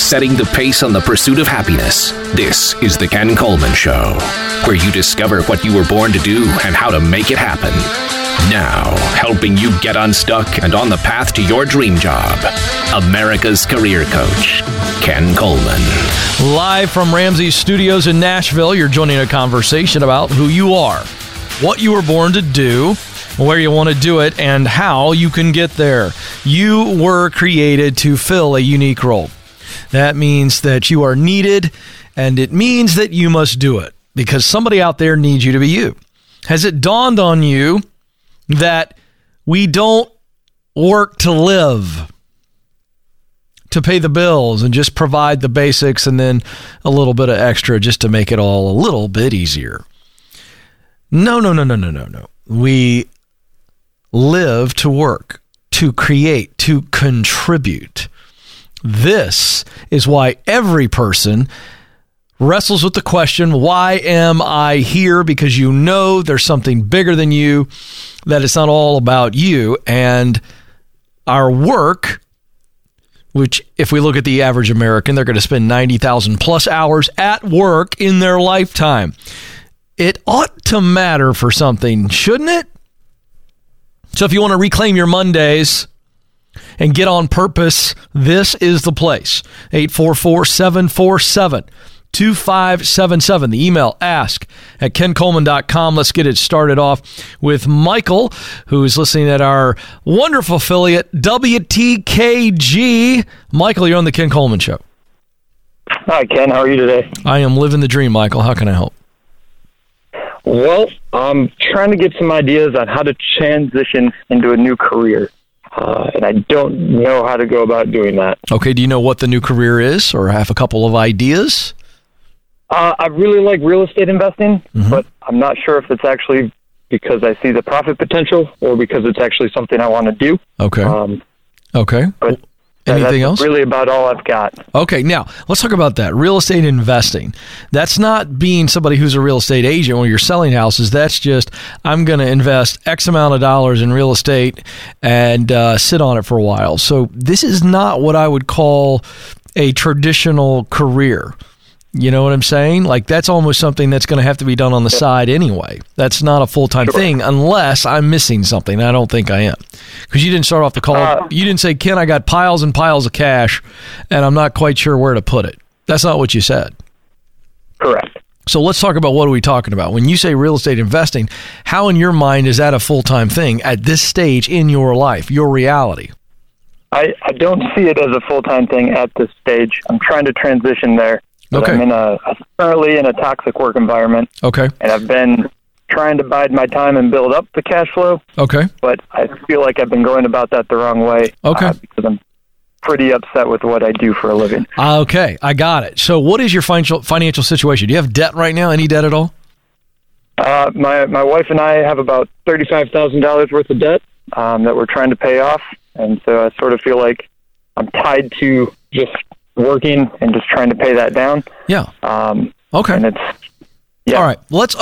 setting the pace on the pursuit of happiness. This is The Ken Coleman Show, where you discover what you were born to do and how to make it happen. Now, helping you get unstuck and on the path to your dream job, America's career coach, Ken Coleman. Live from Ramsey's Studios in Nashville, you're joining a conversation about who you are, what you were born to do, where you want to do it, and how you can get there. You were created to fill a unique role. That means that you are needed, and it means that you must do it because somebody out there needs you to be you. Has it dawned on you that we don't work to live, to pay the bills and just provide the basics and then a little bit of extra just to make it all a little bit easier? No. We live to work, to create, to contribute. This is why every person wrestles with the question, why am I here? Because you know there's something bigger than you, that it's not all about you. And our work, which if we look at the average American, they're going to spend 90,000 plus hours at work in their lifetime. It ought to matter for something, shouldn't it? So if you want to reclaim your Mondays and get on purpose, this is the place. 844-747-2577. The email, ask@kencoleman.com. Let's get it started off with Michael, who is listening at our wonderful affiliate, WTKG. Michael, you're on the Ken Coleman Show. Hi, Ken. How are you today? I am living the dream, Michael. How can I help? Well, I'm trying to get some ideas on how to transition into a new career, and I don't know how to go about doing that. Okay, do you know what the new career is or have a couple of ideas? I really like real estate investing, but I'm not sure if it's actually because I see the profit potential or because it's actually something I want to do. Okay. Okay. But anything that's else? Really about all I've got. Okay, now let's talk about that. Real estate investing. That's not being somebody who's a real estate agent when you're selling houses. That's just, I'm going to invest X amount of dollars in real estate and sit on it for a while. So this is not what I would call a traditional career. You know what I'm saying? Like, that's almost something that's going to have to be done on the side anyway. That's not a full-time thing unless I'm missing something. I don't think I am. Because you didn't start off the call. You didn't say, Ken, I got piles and piles of cash, and I'm not quite sure where to put it. That's not what you said. Correct. So let's talk about what are we talking about. When you say real estate investing, how in your mind is that a full-time thing at this stage in your life, your reality? I don't see it as a full-time thing at this stage. I'm trying to transition there. Okay. I'm currently in a toxic work environment. Okay. And I've been trying to bide my time and build up the cash flow. Okay. But I feel like I've been going about that the wrong way. Okay. Because I'm pretty upset with what I do for a living. Okay. I got it. So what is your financial situation? Do you have debt right now? Any debt at all? My wife and I have about $35,000 worth of debt that we're trying to pay off. And so I sort of feel like I'm tied to just working and just trying to pay that down. Yeah. Okay. And it's, yeah. All right. Let's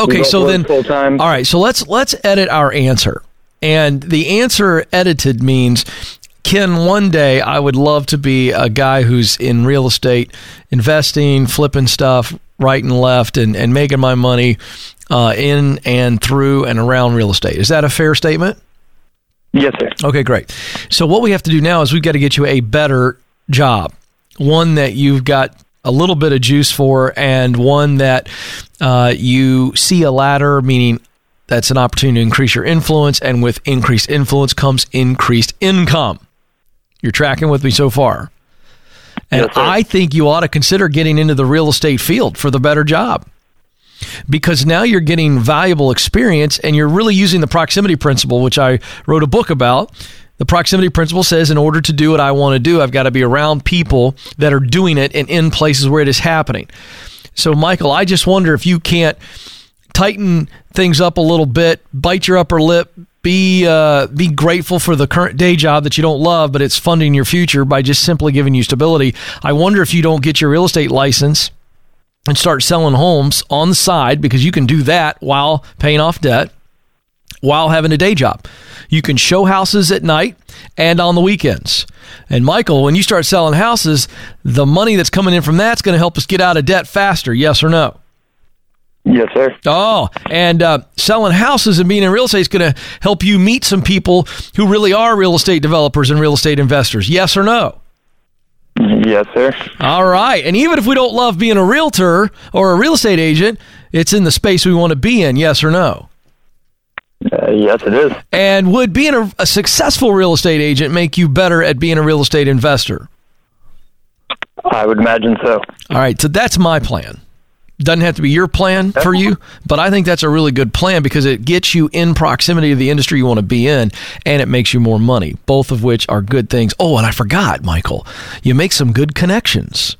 edit our answer. And the answer edited means, Ken, one day I would love to be a guy who's in real estate, investing, flipping stuff right and left and making my money in and through and around real estate. Is that a fair statement? Yes, sir. Okay, great. So what we have to do now is we've got to get you a better job. One that you've got a little bit of juice for, and one that you see a ladder, meaning that's an opportunity to increase your influence, and with increased influence comes increased income. You're tracking with me so far? And yes, sir. I think you ought to consider getting into the real estate field for the better job, because now you're getting valuable experience, and you're really using the proximity principle, which I wrote a book about. The proximity principle says in order to do what I want to do, I've got to be around people that are doing it and in places where it is happening. So, Michael, I just wonder if you can't tighten things up a little bit, bite your upper lip, be grateful for the current day job that you don't love, but it's funding your future by just simply giving you stability. I wonder if you don't get your real estate license and start selling homes on the side, because you can do that while paying off debt. while having a day job. You can show houses at night and on the weekends. And Michael, when you start selling houses, the money that's coming in from that's going to help us get out of debt faster. Yes or no? Yes, sir. Oh, and selling houses and being in real estate is going to help you meet some people who really are real estate developers and real estate investors. Yes or no? Yes, sir. All right. And even if we don't love being a realtor or a real estate agent, it's in the space we want to be in. Yes or no? Yes, it is. And would being a successful real estate agent make you better at being a real estate investor? I would imagine so. All right. So that's my plan. Doesn't have to be your plan for you, but I think that's a really good plan because it gets you in proximity to the industry you want to be in, and it makes you more money, both of which are good things. Oh, and I forgot, Michael, you make some good connections.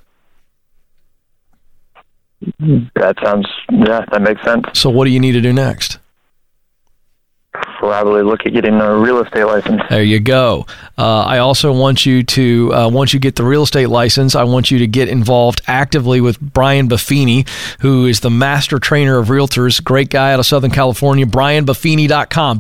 That makes sense. So what do you need to do next? Probably look at getting a real estate license. There you go. I also want you to, once you get the real estate license, I want you to get involved actively with Brian Buffini, who is the master trainer of realtors. Great guy out of Southern California. BrianBuffini.com.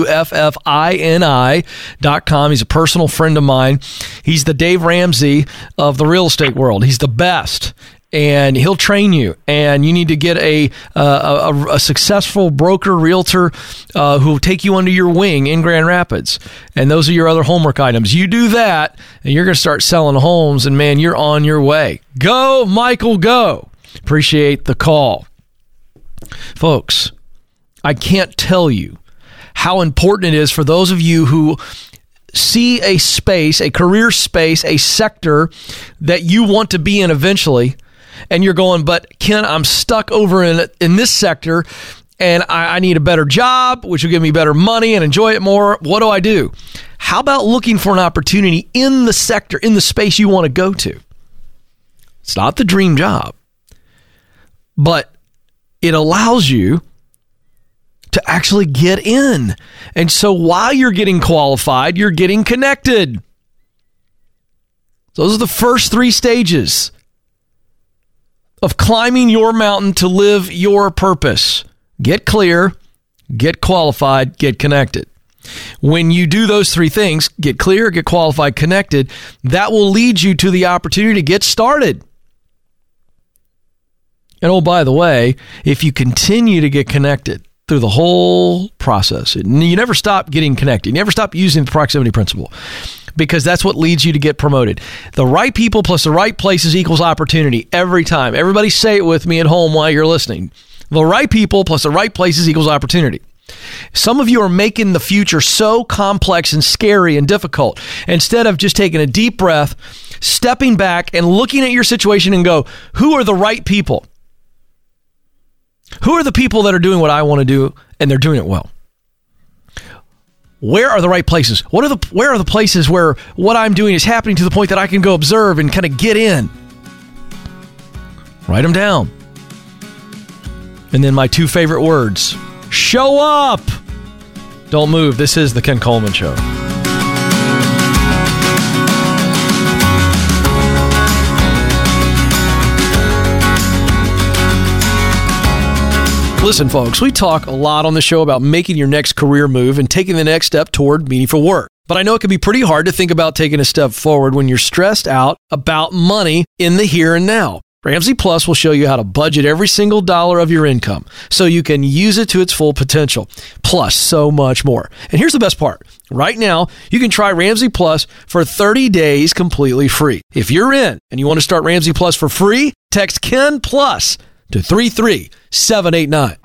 BUFFINI.com. He's a personal friend of mine. He's the Dave Ramsey of the real estate world. He's the best. And he'll train you, and you need to get a successful broker realtor who will take you under your wing in Grand Rapids. And those are your other homework items. You do that, and you're going to start selling homes, and man, you're on your way. Go, Michael, go. Appreciate the call. Folks, I can't tell you how important it is for those of you who see a space, a career space, a sector that you want to be in eventually. And you're going, but Ken, I'm stuck over in this sector, and I need a better job, which will give me better money and enjoy it more. What do I do? How about looking for an opportunity in the sector, in the space you want to go to? It's not the dream job, but it allows you to actually get in. And so while you're getting qualified, you're getting connected. Those are the first 3 stages of climbing your mountain to live your purpose. Get clear, get qualified, get connected. When you do those 3 things, get clear, get qualified, connected, that will lead you to the opportunity to get started. And oh, by the way, if you continue to get connected through the whole process, you never stop getting connected. You never stop using the proximity principle, because that's what leads you to get promoted. The right people plus the right places equals opportunity every time. Everybody say it with me at home while you're listening. The right people plus the right places equals opportunity. Some of you are making the future so complex and scary and difficult. Instead of just taking a deep breath, stepping back and looking at your situation and go, who are the right people? Who are the people that are doing what I want to do and they're doing it well? Where are the right places? Where are the places where what I'm doing is happening to the point that I can go observe and kind of get in? Write them down. And then my 2 favorite words. Show up! Don't move. This is The Ken Coleman Show. Listen, folks, we talk a lot on the show about making your next career move and taking the next step toward meaningful work. But I know it can be pretty hard to think about taking a step forward when you're stressed out about money in the here and now. Ramsey Plus will show you how to budget every single dollar of your income so you can use it to its full potential, plus so much more. And here's the best part. Right now, you can try Ramsey Plus for 30 days completely free. If you're in and you want to start Ramsey Plus for free, text Ken Plus to 33789.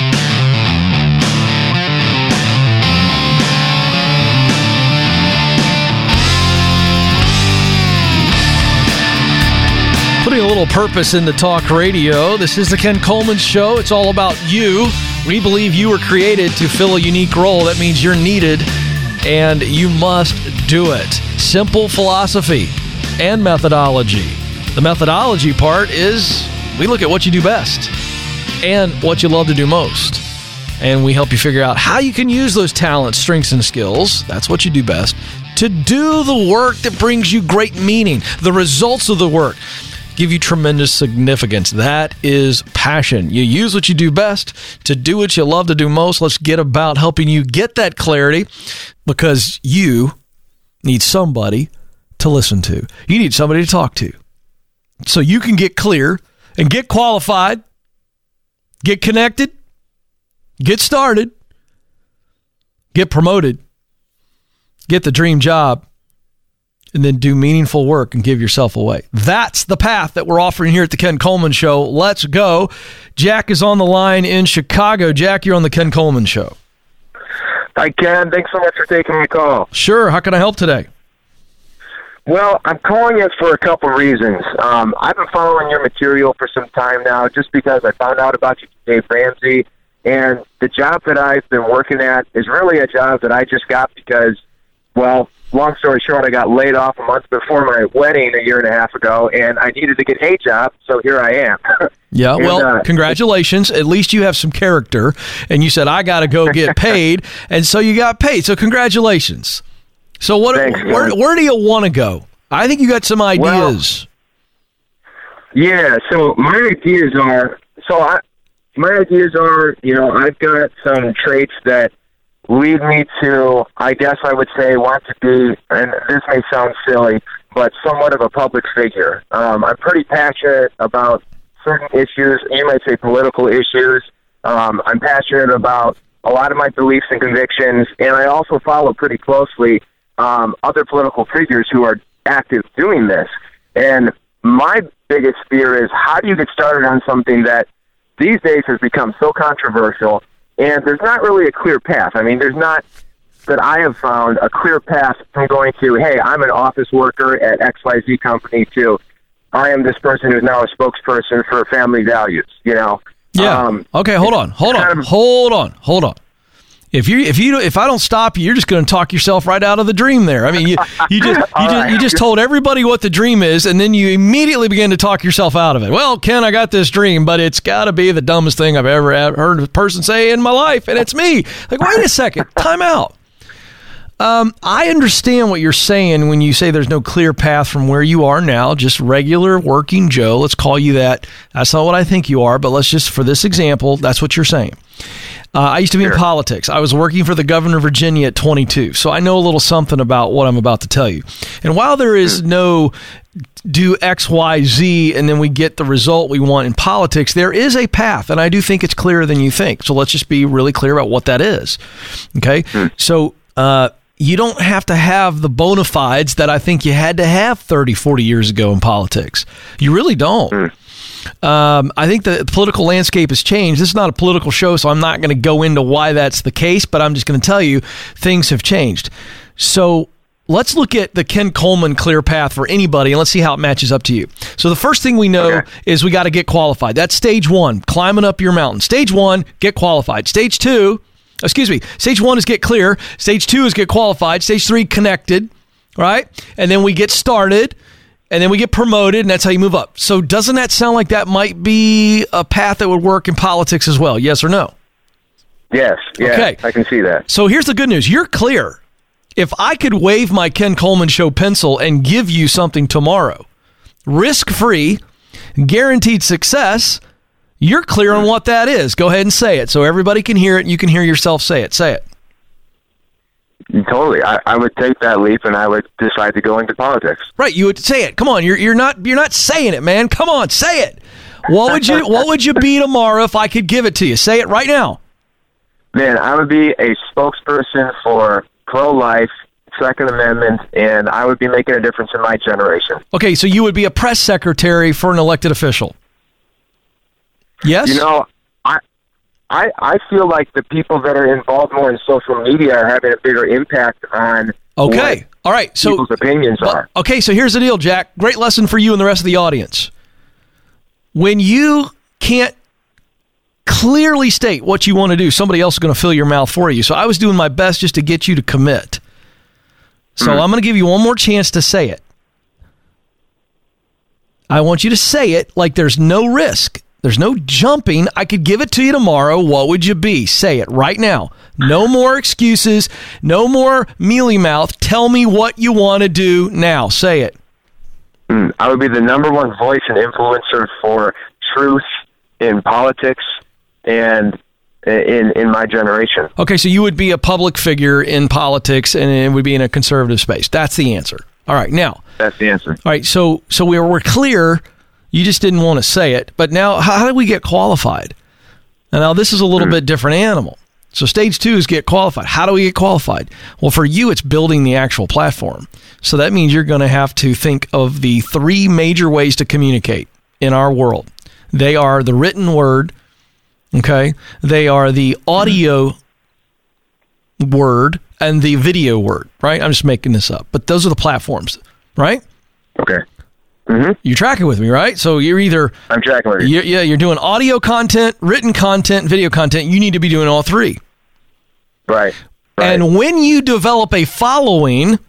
Putting a little purpose into talk radio. This is the Ken Coleman Show. It's all about you. We believe you were created to fill a unique role. That means you're needed and you must do it. Simple philosophy and methodology. The methodology part is we look at what you do best and what you love to do most. And we help you figure out how you can use those talents, strengths, and skills. That's what you do best. To do the work that brings you great meaning, the results of the work. give you tremendous significance. That is passion. You use what you do best to do what you love to do most. Let's get about helping you get that clarity, because you need somebody to listen to. You need somebody to talk to. So you can get clear and get qualified, get connected, get started, get promoted, get the dream job, and then do meaningful work and give yourself away. That's the path that we're offering here at the Ken Coleman Show. Let's go. Jack is on the line in Chicago. Jack, you're on the Ken Coleman Show. Hi, Ken. Thanks so much for taking my call. Sure. How can I help today? Well, I'm calling it for a couple reasons. I've been following your material for some time now just because I found out about you from Dave Ramsey, and the job that I've been working at is really a job that I just got because, well, long story short, I got laid off a month before my wedding a year and a half ago, and I needed to get a job, so here I am. Yeah, well, congratulations. At least you have some character, and you said, I got to go get paid, and so you got paid. So congratulations. So Thanks, where do you want to go? I think you got some ideas. Well, yeah, so my ideas are, I've got some traits that lead me to, I guess I would say, want to be, and this may sound silly, but somewhat of a public figure. I'm pretty passionate about certain issues. You might say political issues. I'm passionate about a lot of my beliefs and convictions, and I also follow pretty closely other political figures who are active doing this. And my biggest fear is, how do you get started on something that these days has become so controversial, and there's not really a clear path. I mean, there's not, that I have found, a clear path from going to, hey, I'm an office worker at XYZ company, to I am this person who's now a spokesperson for family values, you know? Yeah. Okay, hold on. If I don't stop you, you're just going to talk yourself right out of the dream there. I mean, you just told everybody what the dream is, and then you immediately begin to talk yourself out of it. Well, Ken, I got this dream, but it's got to be the dumbest thing I've ever heard a person say in my life, and it's me. Like, wait a second, time out. I understand what you're saying when you say there's no clear path from where you are now, just regular working Joe. Let's call you that. That's not what I think you are, but let's just, for this example, that's what you're saying. I used to be in politics. I was working for the governor of Virginia at 22, so I know a little something about what I'm about to tell you. And while there is no do X, Y, Z, and then we get the result we want in politics, there is a path, and I do think it's clearer than you think. So let's just be really clear about what that is. Okay? So you don't have to have the bona fides that I think you had to have 30, 40 years ago in politics. You really don't. I think the political landscape has changed. This is not a political show, so I'm not going to go into why that's the case, but I'm just going to tell you things have changed. So let's look at the Ken Coleman clear path for anybody, and let's see how it matches up to you. So the first thing we know is we got to get qualified. That's stage one, climbing up your mountain. Stage one, get qualified. Stage one is get clear. Stage two is get qualified. Stage three, connected, right? And then we get started. And then we get promoted, and that's how you move up. So doesn't that sound like that might be a path that would work in politics as well? Yes or no? Yes. Yeah, okay. I can see that. So here's the good news. You're clear. If I could wave my Ken Coleman Show pencil and give you something tomorrow, risk-free, guaranteed success, you're clear on what that is. Go ahead and say it so everybody can hear it, and you can hear yourself say it. Say it. Totally. I would take that leap, and I would decide to go into politics. Right. You would say it. Come on. You're not saying it, man. Come on, say it. What would you be tomorrow if I could give it to you? Say it right now. Man, I would be a spokesperson for pro-life, Second Amendment, and I would be making a difference in my generation. Okay, so you would be a press secretary for an elected official. Yes? You know, I feel like the people that are involved more in social media are having a bigger impact on all right. So people's opinions are. Okay, so here's the deal, Jack. Great lesson for you and the rest of the audience. When you can't clearly state what you want to do, somebody else is going to fill your mouth for you. So I was doing my best just to get you to commit. So I'm going to give you one more chance to say it. I want you to say it like there's no risk. There's no jumping. I could give it to you tomorrow. What would you be? Say it right now. No more excuses. No more mealy mouth. Tell me what you want to do now. Say it. I would be the number one voice and influencer for truth in politics and in my generation. Okay, so you would be a public figure in politics, and it would be in a conservative space. That's the answer. All right, now. That's the answer. All right, so we're clear. You just didn't want to say it. But now, how do we get qualified? And now this is a little bit different animal. So stage 2 is get qualified. How do we get qualified? Well, for you, it's building the actual platform. So that means you're going to have to think of the 3 major ways to communicate in our world. They are the written word, okay? They are the audio word and the video word, right? I'm just making this up. But those are the platforms, right? Okay. Mm-hmm. You're tracking with me, right? So you're either... I'm tracking with you. You're doing audio content, written content, video content. You need to be doing all 3. Right. And when you develop a following,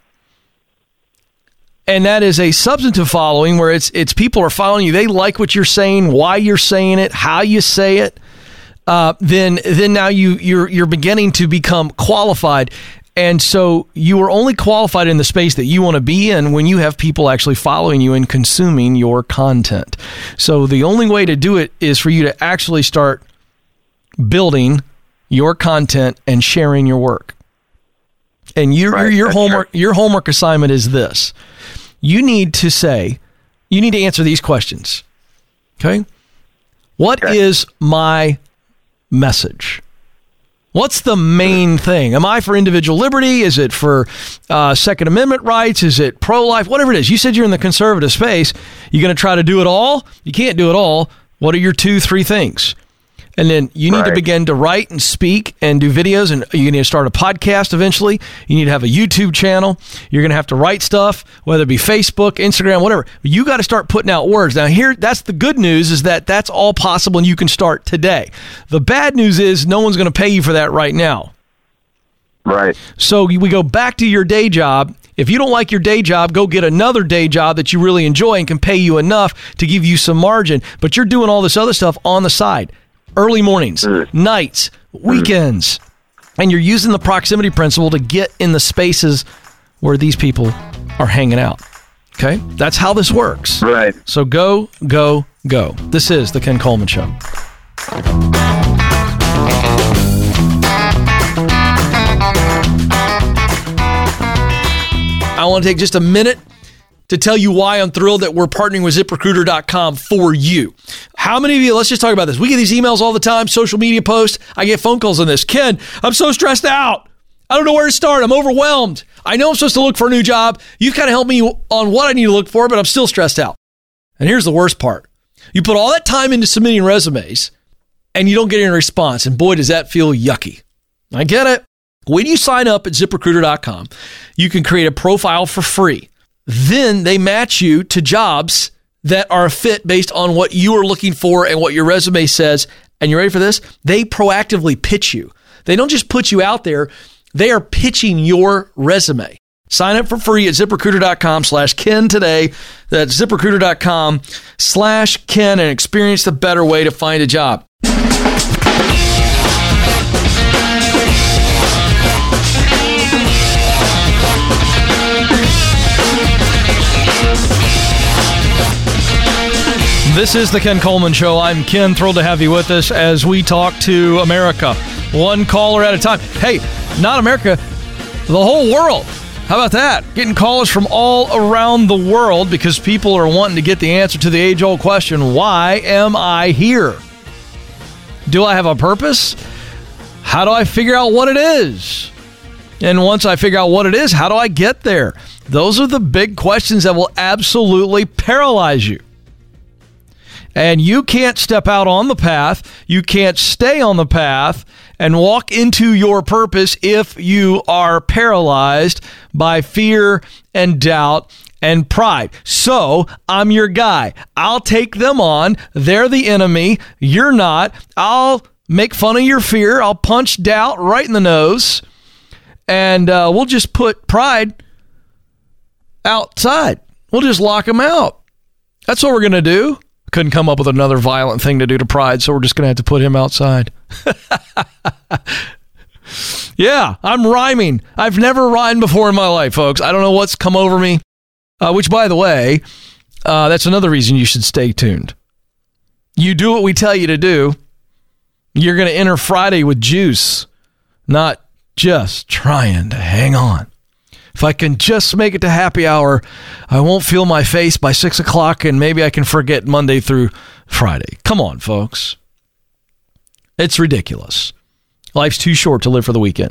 and that is a substantive following where it's people are following you, they like what you're saying, why you're saying it, how you say it, then now you're beginning to become qualified. And so you are only qualified in the space that you want to be in when you have people actually following you and consuming your content. So the only way to do it is for you to actually start building your content and sharing your work. And your homework assignment is this. You need to answer these questions. Okay? What is my message? What's the main thing? Am I for individual liberty? Is it for Second Amendment rights? Is it pro-life? Whatever it is. You said you're in the conservative space. You're going to try to do it all? You can't do it all. What are your 2-3 things? And then you need to begin to write and speak and do videos, and you need to start a podcast eventually. You need to have a YouTube channel. You're going to have to write stuff, whether it be Facebook, Instagram, whatever. But you got to start putting out words. Now, that's the good news, is that that's all possible and you can start today. The bad news is no one's going to pay you for that right now. Right. So we go back to your day job. If you don't like your day job, go get another day job that you really enjoy and can pay you enough to give you some margin. But you're doing all this other stuff on the side. Early mornings, nights, weekends. And you're using the proximity principle to get in the spaces where these people are hanging out. Okay? That's how this works. Right. So go, go, go. This is The Ken Coleman Show. I want to take just a minute to tell you why I'm thrilled that we're partnering with ZipRecruiter.com for you. How many of you, let's just talk about this. We get these emails all the time, social media posts. I get phone calls on this. Ken, I'm so stressed out. I don't know where to start. I'm overwhelmed. I know I'm supposed to look for a new job. You've kind of helped me on what I need to look for, but I'm still stressed out. And here's the worst part. You put all that time into submitting resumes and you don't get any response. And boy, does that feel yucky. I get it. When you sign up at ZipRecruiter.com, you can create a profile for free. Then they match you to jobs that are a fit based on what you are looking for and what your resume says. And you ready for this? They proactively pitch you. They don't just put you out there. They are pitching your resume. Sign up for free at ZipRecruiter.com/Ken today. That's ZipRecruiter.com/Ken and experience the better way to find a job. This is the Ken Coleman Show. I'm Ken, thrilled to have you with us as we talk to America, one caller at a time. Hey, not America, the whole world. How about that? Getting callers from all around the world because people are wanting to get the answer to the age-old question, why am I here? Do I have a purpose? How do I figure out what it is? And once I figure out what it is, how do I get there? Those are the big questions that will absolutely paralyze you. And you can't step out on the path, you can't stay on the path and walk into your purpose if you are paralyzed by fear and doubt and pride. So, I'm your guy. I'll take them on. They're the enemy. You're not. I'll make fun of your fear. I'll punch doubt right in the nose. And we'll just put pride outside. We'll just lock them out. That's what we're going to do. Couldn't come up with another violent thing to do to pride, so we're just going to have to put him outside. Yeah, I'm rhyming. I've never rhymed before in my life, folks. I don't know what's come over me. Which, by the way, That's another reason you should stay tuned. You do what we tell you to do. You're going to enter Friday with juice, not just trying to hang on. If I can just make it to happy hour, I won't feel my face by 6 o'clock, and maybe I can forget Monday through Friday. Come on, folks. It's ridiculous. Life's too short to live for the weekend.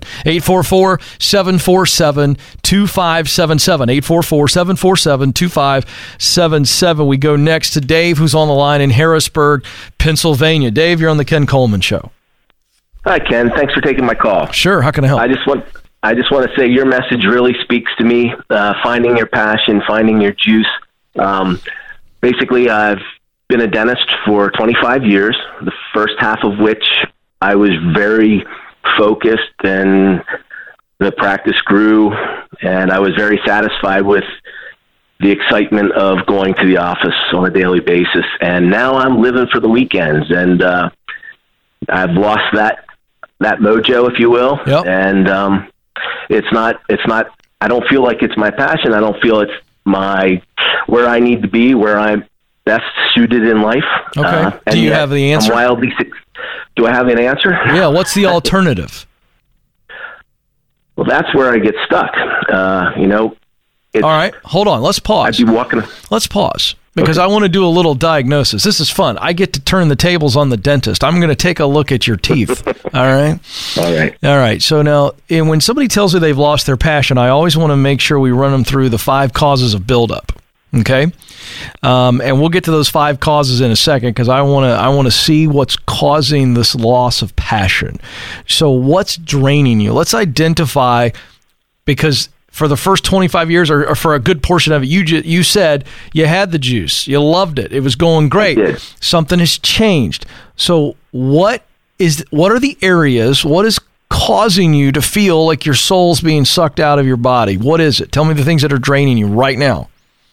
844-747-2577. 844-747-2577. We go next to Dave, who's on the line in Harrisburg, Pennsylvania. Dave, you're on the Ken Coleman Show. Hi, Ken. Thanks for taking my call. Sure. How can I help? I just want to say your message really speaks to me. Finding your passion, finding your juice. Basically, I've been a dentist for 25 years, the first half of which I was very focused, and the practice grew, and I was very satisfied with the excitement of going to the office on a daily basis. And now I'm living for the weekends, and I've lost that mojo, if you will. Yep. And it's not, I don't feel like it's my passion. I don't feel it's where I need to be, where I'm best suited in life. Okay. Do you have the answer? Do I have an answer? Yeah. What's the alternative? Well, that's where I get stuck. All right. Hold on. Let's pause. I'd be walking. Let's pause because I want to do a little diagnosis. This is fun. I get to turn the tables on the dentist. I'm going to take a look at your teeth. All right. All right. So now, when somebody tells me they've lost their passion, I always want to make sure we run them through the 5 causes of buildup. Okay, and we'll get to those 5 causes in a second because I want to see what's causing this loss of passion. So what's draining you? Let's identify, because for the first 25 years or for a good portion of it, you said you had the juice, you loved it, it was going great. Something has changed. So what are the areas? What is causing you to feel like your soul's being sucked out of your body? What is it? Tell me the things that are draining you right now.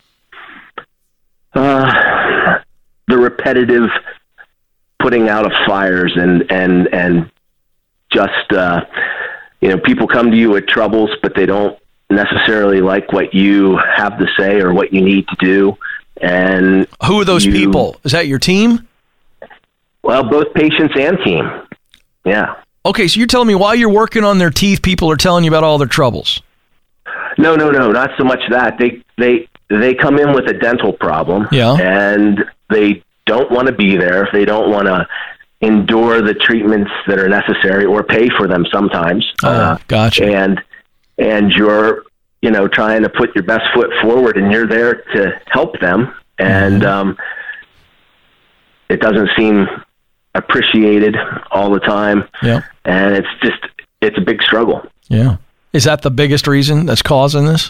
The repetitive putting out of fires and just, people come to you with troubles, but they don't necessarily like what you have to say or what you need to do. And who are those people? Is that your team? Well, both patients and team. Yeah. Okay. So you're telling me while you're working on their teeth, people are telling you about all their troubles? No, not so much that. They come in with a dental problem, and they don't want to be there. They don't want to endure the treatments that are necessary or pay for them sometimes. Gotcha. And you're, trying to put your best foot forward, and you're there to help them. And it doesn't seem appreciated all the time. Yeah. And it's a big struggle. Yeah. Is that the biggest reason that's causing this?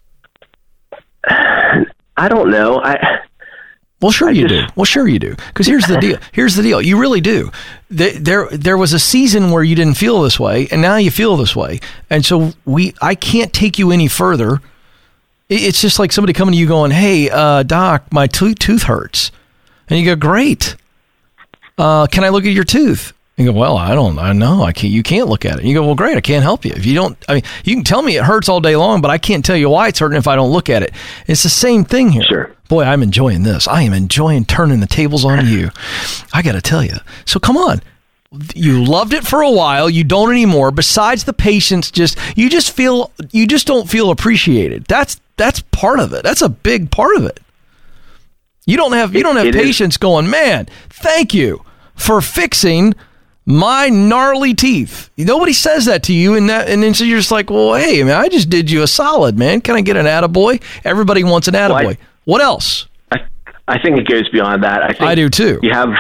I don't know. Well, sure you do. Because here's the deal. You really do. There was a season where you didn't feel this way, and now you feel this way. And so I can't take you any further. It's just like somebody coming to you going, "Hey, doc, my tooth hurts," and you go, "Great. Can I look at your tooth?" You go, "Well, I know. I can't. You can't look at it." You go, "Well, great. I can't help you. If you don't, you can tell me it hurts all day long, but I can't tell you why it's hurting if I don't look at it." It's the same thing here. Sure. Boy, I'm enjoying this. I am enjoying turning the tables on you. I got to tell you. So come on. You loved it for a while. You don't anymore. Besides the patients, you just don't feel appreciated. That's part of it. That's a big part of it. You don't have patients going, "Man, thank you for fixing my gnarly teeth." Nobody says that to you, and then so you're just like, "Well, hey, man, I just did you a solid, man. Can I get an attaboy?" Everybody wants an attaboy. What else? I think it goes beyond that. I do too. You have.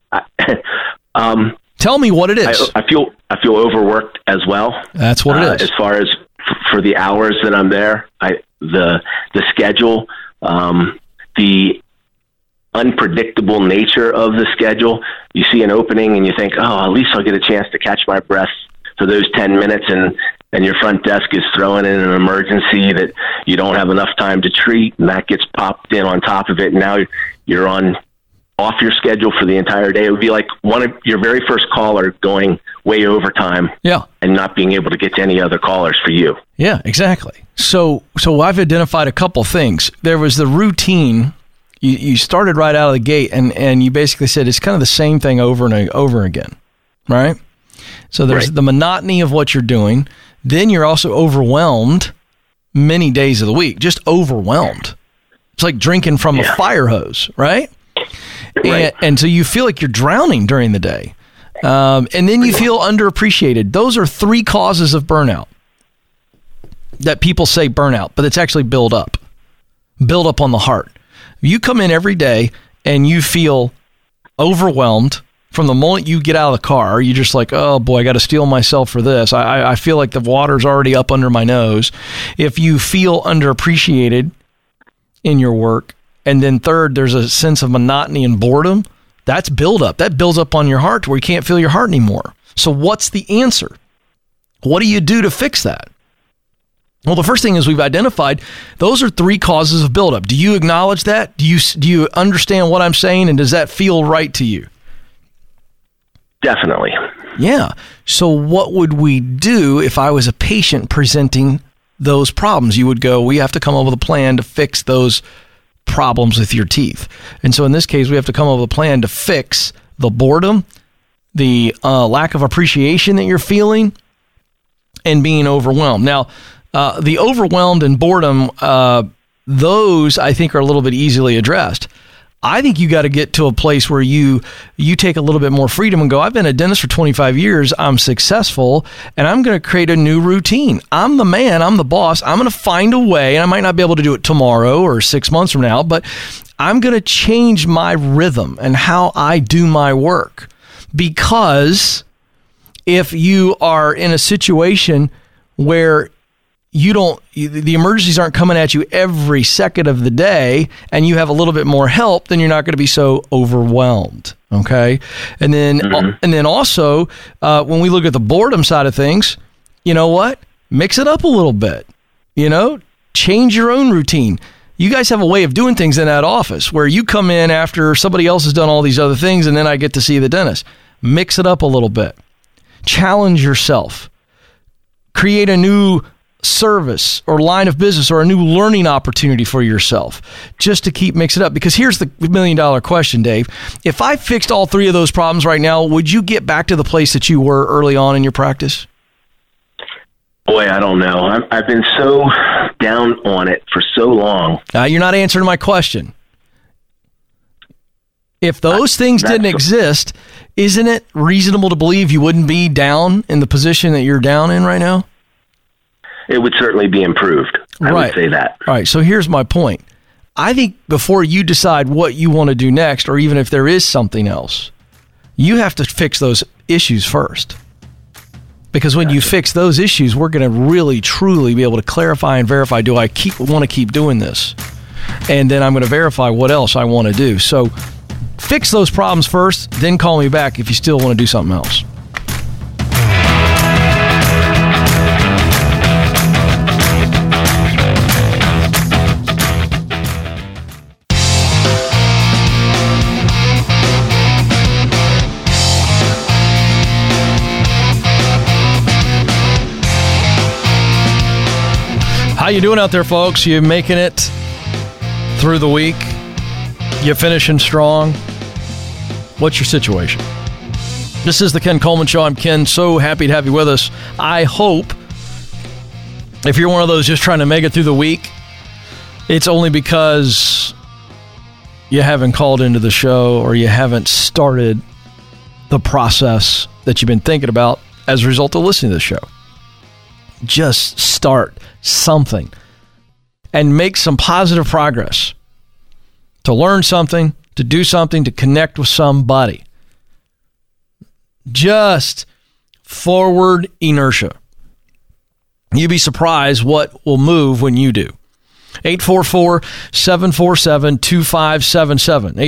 Tell me what it is. I feel overworked as well. That's what it is. As far as for the hours that I'm there, the schedule, the unpredictable nature of the schedule. You see an opening and you think, "Oh, at least I'll get a chance to catch my breath for those 10 minutes," and your front desk is throwing in an emergency that you don't have enough time to treat, and that gets popped in on top of it, and now you're off your schedule for the entire day. It would be like one of your very first caller going way overtime, and not being able to get to any other callers for you. Yeah, exactly. So I've identified a couple things. There was the routine you started right out of the gate, and you basically said it's kind of the same thing over and over again, right? So there's the monotony of what you're doing. Then you're also overwhelmed many days of the week, just overwhelmed. It's like drinking from a fire hose, right? And so you feel like you're drowning during the day. And then you feel underappreciated. Those are 3 causes of burnout that people say burnout, but it's actually build up on the heart. You come in every day and you feel overwhelmed. From the moment you get out of the car, you're just like, oh boy, I got to steel myself for this. I feel like the water's already up under my nose. If you feel underappreciated in your work, and then third, there's a sense of monotony and boredom, that's buildup. That builds up on your heart to where you can't feel your heart anymore. So what's the answer? What do you do to fix that? Well, the first thing is we've identified those are 3 causes of buildup. Do you acknowledge that? Do you understand what I'm saying, and does that feel right to you? Definitely. Yeah. So what would we do if I was a patient presenting those problems? You would go, we have to come up with a plan to fix those problems with your teeth. And so in this case, we have to come up with a plan to fix the boredom, the lack of appreciation that you're feeling, and being overwhelmed. Now, the overwhelmed and boredom, those I think are a little bit easily addressed. I think you got to get to a place where you take a little bit more freedom and go, I've been a dentist for 25 years. I'm successful, and I'm going to create a new routine. I'm the man. I'm the boss. I'm going to find a way, and I might not be able to do it tomorrow or 6 months from now, but I'm going to change my rhythm and how I do my work. Because if you are in a situation where the emergencies aren't coming at you every second of the day, and you have a little bit more help, then you're not going to be so overwhelmed. Okay. And then also, when we look at the boredom side of things, you know what? Mix it up a little bit, change your own routine. You guys have a way of doing things in that office where you come in after somebody else has done all these other things, and then I get to see the dentist. Mix it up a little bit. Challenge yourself. Create a new service or line of business or a new learning opportunity for yourself just to keep mixing it up. Because here's the $1 million question, Dave. If I fixed all 3 of those problems right now, would you get back to the place that you were early on in your practice? Boy, I don't know. I've been so down on it for so long. You're not answering my question. If those things didn't exist, isn't it reasonable to believe you wouldn't be down in the position that you're down in right now? It would certainly be improved. I would say that. All right. So here's my point. I think before you decide what you want to do next, or even if there is something else, you have to fix those issues first. Because when you fix those issues, we're going to really, truly be able to clarify and verify, do I want to keep doing this? And then I'm going to verify what else I want to do. So fix those problems first, then call me back if you still want to do something else. How you doing out there, folks? You making it through the week? You finishing strong? What's your situation? This is the Ken Coleman Show. I'm Ken. So happy to have you with us. I hope if you're one of those just trying to make it through the week, it's only because you haven't called into the show or you haven't started the process that you've been thinking about as a result of listening to the show. Just start something and make some positive progress to learn something, to do something, to connect with somebody. Just forward inertia. You'd be surprised what will move when you do. 844-747-2577.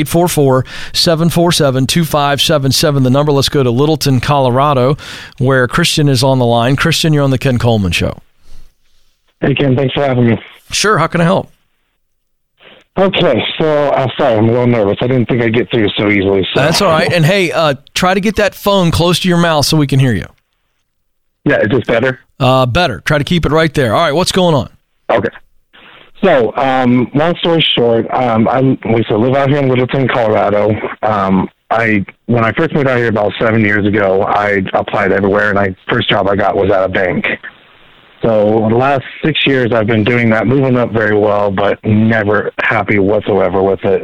844-747-2577. The number. Let's go to Littleton, Colorado, where Christian is on the line. Christian, you're on the Ken Coleman Show. Hey, Ken. Thanks for having me. Sure. How can I help? Okay. So, sorry, I'm a little nervous. I didn't think I'd get through so easily. So. That's all right. And, hey, try to get that phone close to your mouth so we can hear you. Yeah. Is this better? Better. Try to keep it right there. All right. What's going on? Okay. So, long story short, we still live out here in Littleton, Colorado. When I first moved out here about 7 years ago, I applied everywhere, and first job I got was at a bank. So the last 6 years I've been doing that, moving up very well, but never happy whatsoever with it.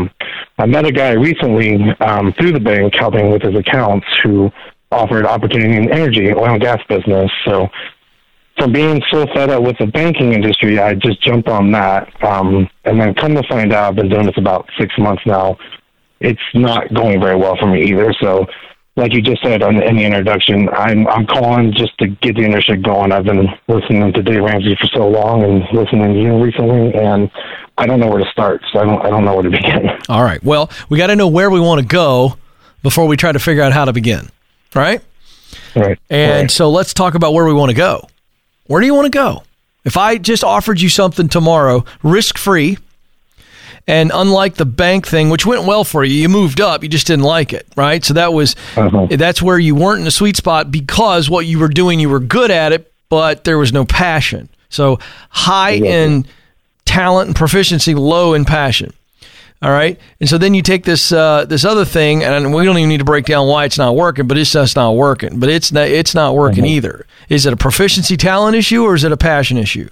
I met a guy recently through the bank helping with his accounts who offered opportunity in energy, oil and gas business. So from being so fed up with the banking industry, I just jumped on that. And then come to find out, I've been doing this about 6 months now. It's not going very well for me either. So like you just said in the introduction, I'm calling just to get the initiative going. I've been listening to Dave Ramsey for so long and listening to you recently, and I don't know where to start, so I don't know where to begin. All right. Well, we got to know where we want to go before we try to figure out how to begin, right? Right. And so let's talk about where we want to go. Where do you want to go? If I just offered you something tomorrow, risk-free, and unlike the bank thing, which went well for you, you moved up, you just didn't like it, right? So that was that's where you weren't in a sweet spot because what you were doing, you were good at it, but there was no passion. So high in talent and proficiency, low in passion. All right, and so then you take this this other thing, and we don't even need to break down why it's not working, but it's just not working. But it's not working either. Is it a proficiency talent issue or is it a passion issue?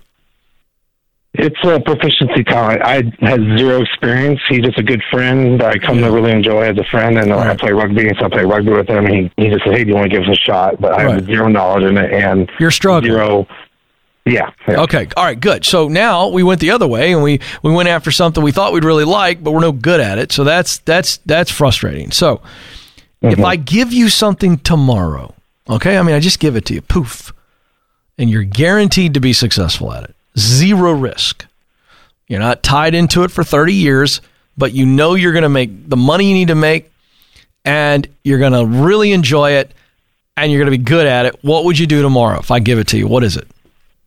It's a proficiency talent. I had zero experience. He's just a good friend that I come to really enjoy as a friend, and I play rugby, and so I play rugby with him. And he just said, "Hey, do you want to give us a shot?" But I have zero knowledge in it, and you're struggling. Zero. Yeah. Okay. All right. Good. So now we went the other way, and we went after something we thought we'd really like, but we're no good at it. So that's frustrating. So if I give you something tomorrow, okay, I mean I just give it to you, poof, and you're guaranteed to be successful at it. Zero risk. You're not tied into it for 30 years, but you know you're going to make the money you need to make, and you're going to really enjoy it, and you're going to be good at it. What would you do tomorrow if I give it to you? What is it?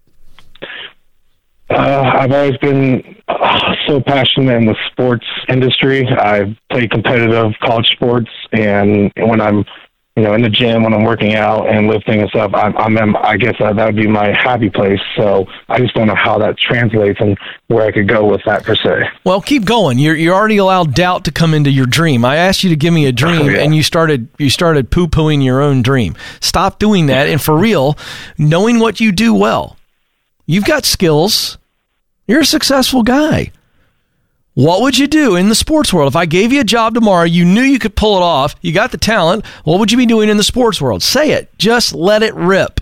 I've always been so passionate in the sports industry. I've played competitive college sports, and when I'm in the gym, when I'm working out and lifting and stuff, I guess that would be my happy place. So I just don't know how that translates and where I could go with that per se. Well, keep going. You're already allowed doubt to come into your dream. I asked you to give me a dream, and you started poo-pooing your own dream. Stop doing that. And for real, knowing what you do well, you've got skills. You're a successful guy. What would you do in the sports world? If I gave you a job tomorrow, you knew you could pull it off, you got the talent, what would you be doing in the sports world? Say it. Just let it rip.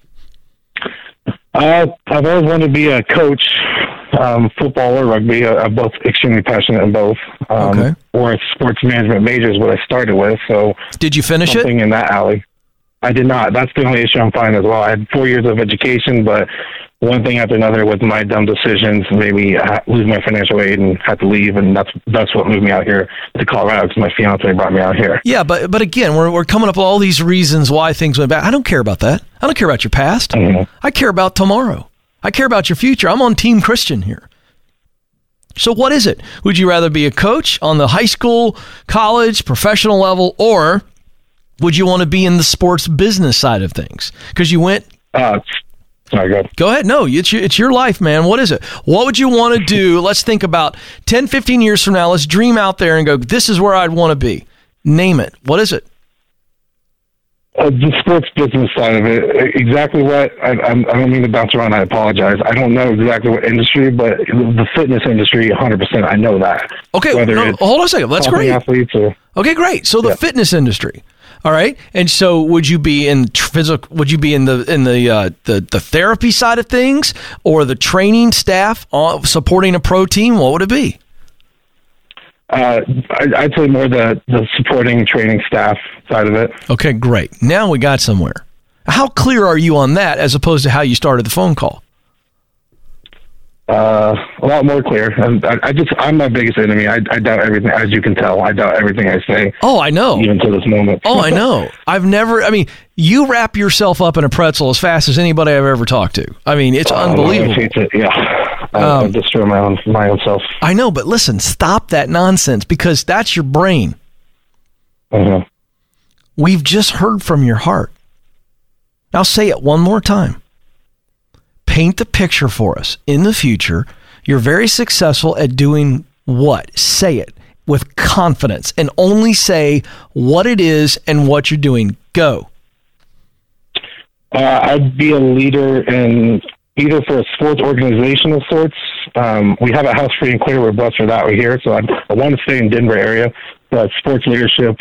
I've always wanted to be a coach, football or rugby. I'm both extremely passionate in both. Or sports management major is what I started with. So did you finish something in that alley? I did not. That's the only issue I'm finding as well. I had 4 years of education, but one thing after another with my dumb decisions made me lose my financial aid and had to leave, and that's what moved me out here to Colorado because my fiance brought me out here. Yeah, but again, we're coming up with all these reasons why things went bad. I don't care about that. I don't care about your past. Mm-hmm. I care about tomorrow. I care about your future. I'm on Team Christian here. So what is it? Would you rather be a coach on the high school, college, professional level, or would you want to be in the sports business side of things? Because you went... Sorry, go ahead. No, it's your life, man. What is it? What would you want to do? Let's think about 10, 15 years from now. Let's dream out there and go, this is where I'd want to be. Name it. What is it? The sports business side of it. Exactly what? I don't mean to bounce around. I apologize. I don't know exactly what industry, but the fitness industry, 100%, I know that. Okay, hold on a second. That's great. Athletes or, okay, great. So the fitness industry. All right, and so would you be in physical? Would you be in the therapy side of things, or the training staff supporting a pro team? What would it be? I'd say more the supporting training staff side of it. Okay, great. Now we got somewhere. How clear are you on that, as opposed to how you started the phone call? A lot more clear. I'm my biggest enemy. I doubt everything, as you can tell. I doubt everything I say. Oh, I know. Even to this moment. Oh, I know. You wrap yourself up in a pretzel as fast as anybody I've ever talked to. I mean, it's unbelievable. I hate it. Yeah. I destroy my own self. I know, but listen, stop that nonsense, because that's your brain. Mm-hmm. We've just heard from your heart. Now say it one more time. Paint the picture for us. In the future, You're very successful at doing what? Say it with confidence and only say what it is and what you're doing. Go. I'd be a leader in either for a sports organization of sorts. We have a house free and clear. We're blessed for that. We're here. So I want to stay in Denver area, but sports leadership,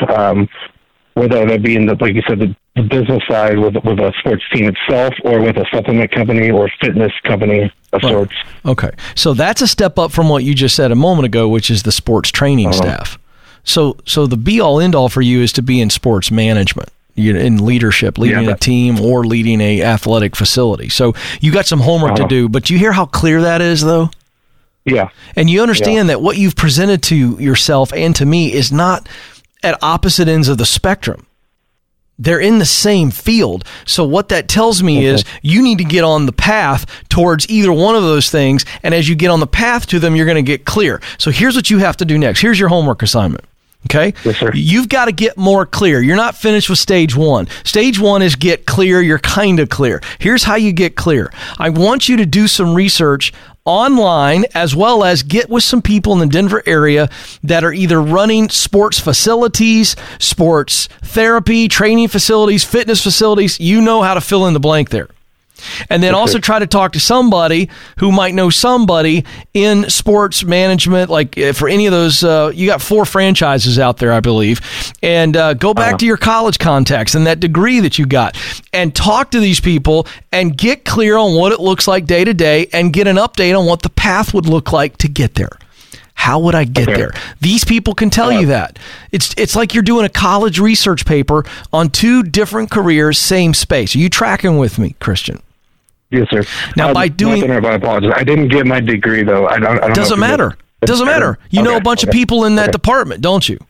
whether that be in the, like you said, the business side with a sports team itself or with a supplement company or fitness company of sorts. Okay. So that's a step up from what you just said a moment ago, which is the sports training staff. So the be all end all for you is to be in sports management. You're in leadership, leading a team or leading a athletic facility. So you got some homework to do, but you hear how clear that is, though? Yeah. And you understand that what you've presented to yourself and to me is not at opposite ends of the spectrum. They're in the same field. So what that tells me is you need to get on the path towards either one of those things. And as you get on the path to them, you're going to get clear. So here's what you have to do next. Here's your homework assignment. Okay? Yes, sir. You've got to get more clear. You're not finished with stage one. Stage one is get clear. You're kind of clear. Here's how you get clear. I want you to do some research online as well as get with some people in the Denver area that are either running sports facilities, sports therapy, training facilities, fitness facilities. You know how to fill in the blank there. And then also try to talk to somebody who might know somebody in sports management, like for any of those, you got 4 franchises out there, I believe, and go back to your college contacts and that degree that you got and talk to these people and get clear on what it looks like day to day and get an update on what the path would look like to get there. How would I get there? These people can tell you that. It's like you're doing a college research paper on 2 different careers, same space. Are you tracking with me, Christian? Yes, sir. Now, by doing... I apologize. I didn't get my degree, though. I don't doesn't matter. It doesn't matter. You know a bunch of people in that department, don't you?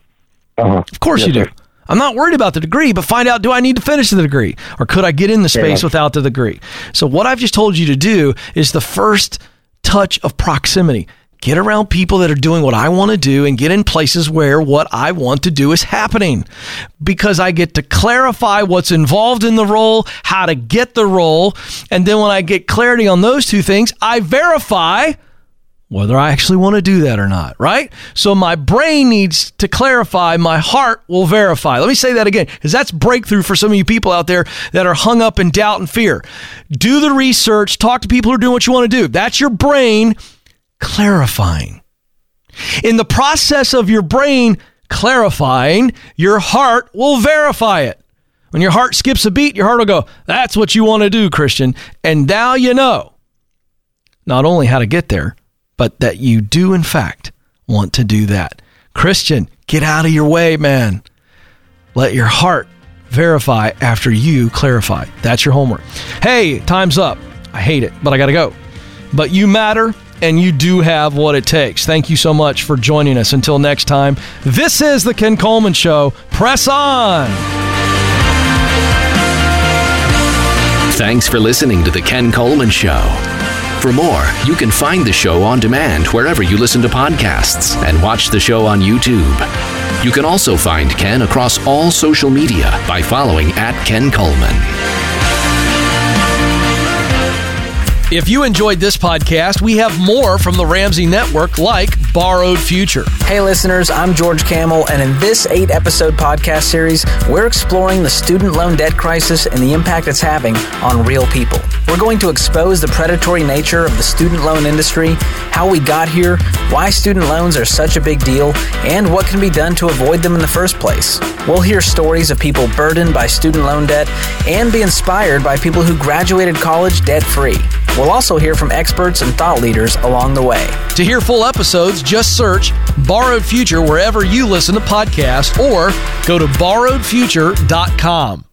Of course you do. I'm not worried about the degree, but find out, do I need to finish the degree? Or could I get in the space without the degree? So what I've just told you to do is the first touch of proximity. Get around people that are doing what I want to do and get in places where what I want to do is happening, because I get to clarify what's involved in the role, how to get the role. And then when I get clarity on those 2 things, I verify whether I actually want to do that or not, right? So my brain needs to clarify, my heart will verify. Let me say that again, because that's breakthrough for some of you people out there that are hung up in doubt and fear. Do the research, talk to people who are doing what you want to do. That's your brain clarifying. In the process of your brain clarifying, your heart will verify it. When your heart skips a beat, your heart will go, that's what you want to do, Christian. And now you know not only how to get there, but that you do, in fact, want to do that. Christian, get out of your way, man. Let your heart verify after you clarify. That's your homework. Hey, time's up. I hate it, but I got to go. But you matter. And you do have what it takes. Thank you so much for joining us. Until next time, this is The Ken Coleman Show. Press on. Thanks for listening to The Ken Coleman Show. For more, you can find the show on demand wherever you listen to podcasts and watch the show on YouTube. You can also find Ken across all social media by following @Ken Coleman. If you enjoyed this podcast, we have more from the Ramsey Network, like Borrowed Future. Hey listeners, I'm George Camel, and in this 8-episode podcast series, we're exploring the student loan debt crisis and the impact it's having on real people. We're going to expose the predatory nature of the student loan industry, how we got here, why student loans are such a big deal, and what can be done to avoid them in the first place. We'll hear stories of people burdened by student loan debt and be inspired by people who graduated college debt-free. We'll also hear from experts and thought leaders along the way. To hear full episodes, just search Borrowed Future wherever you listen to podcasts or go to borrowedfuture.com.